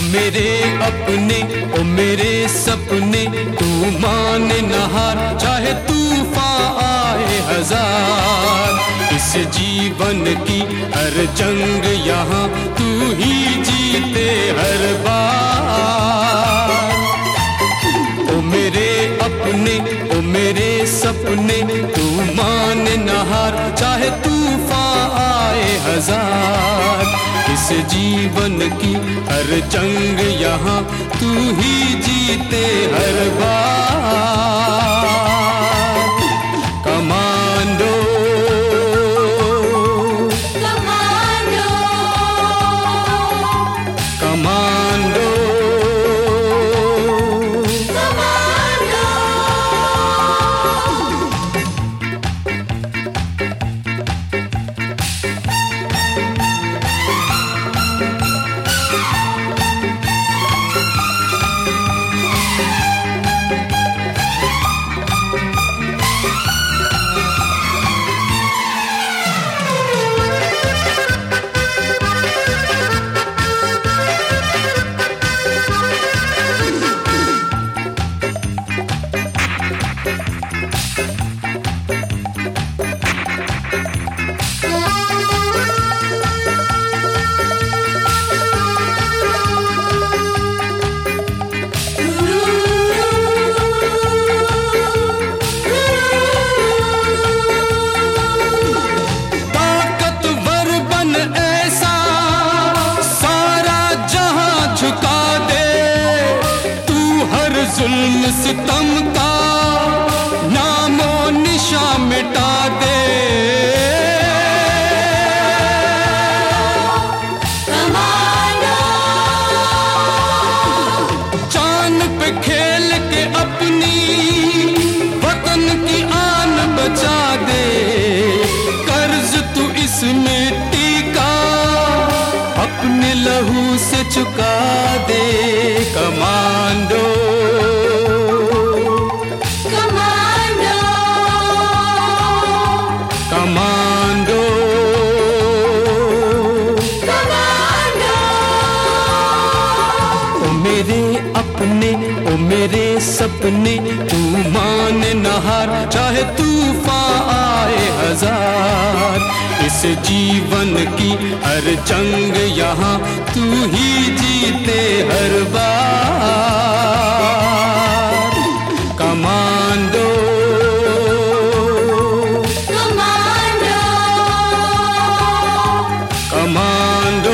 मेरे अपने ओ मेरे सपने, तू माने न हार चाहे तूफान आए हजार। इस जीवन की हर जंग यहाँ तू ही जीते हर बार। ओ मेरे अपने ओ मेरे सपने, तू माने न हार चाहे तूफान आए हजार। इस जीवन की हर जंग यहाँ तू ही जीते हर बार। कमांडो कमांडो कमांडो जुल्म सितम का नामो निशा मिटा दे। चांद पे खेल के अपनी वतन की आन बचा दे। कर्ज तू इस मिट्टी का अपने लहू से चुका दे। कमांडो कमांडो कमांडो ओ मेरे अपने ओ मेरे सपने, तू माने न हार चाहे तूफान आए हजार। इस जीवन की हर जंग यहाँ तू ही जीते हर बार। कमांडो कमांडो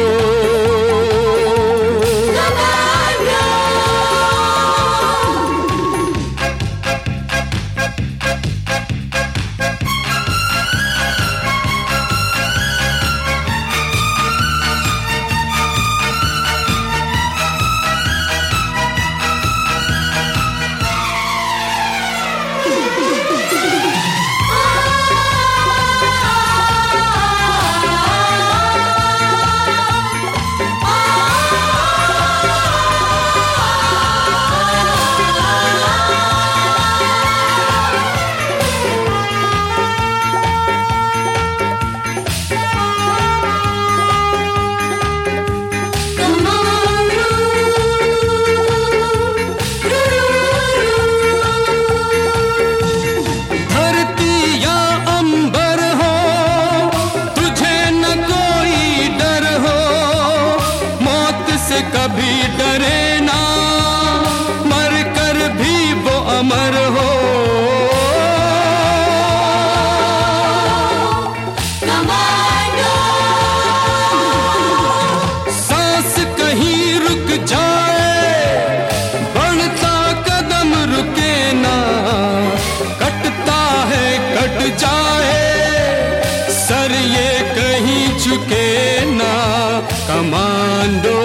कभी डरे ना, मर कर भी वो अमर हो। कमांडो सांस कहीं रुक जाए, बढ़ता कदम रुके ना। कटता है कट जाए, सर ये कहीं झुके ना। कमांडो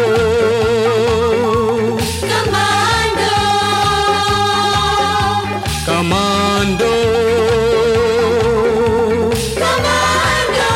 कमांडो कमांडो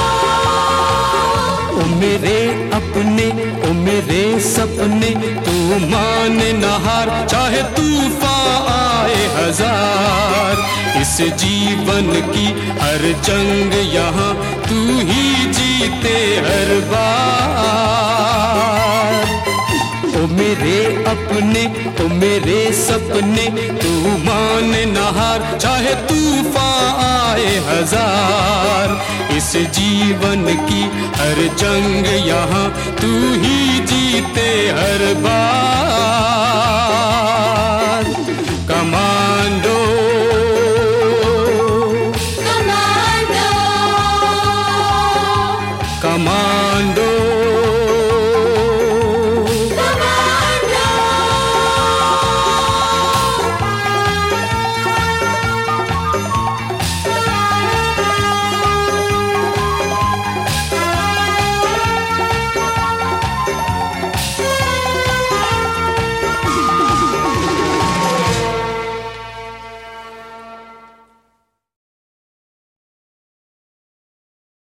ओ मेरे अपने ओ मेरे सपने, तू माने न हार चाहे तूफान आए हजार। इस जीवन की हर जंग यहाँ तू ही जीते हर बार। सपने तू मान न हार, चाहे तूफान आए हजार। इस जीवन की हर जंग यहाँ तू ही जीते हर बार।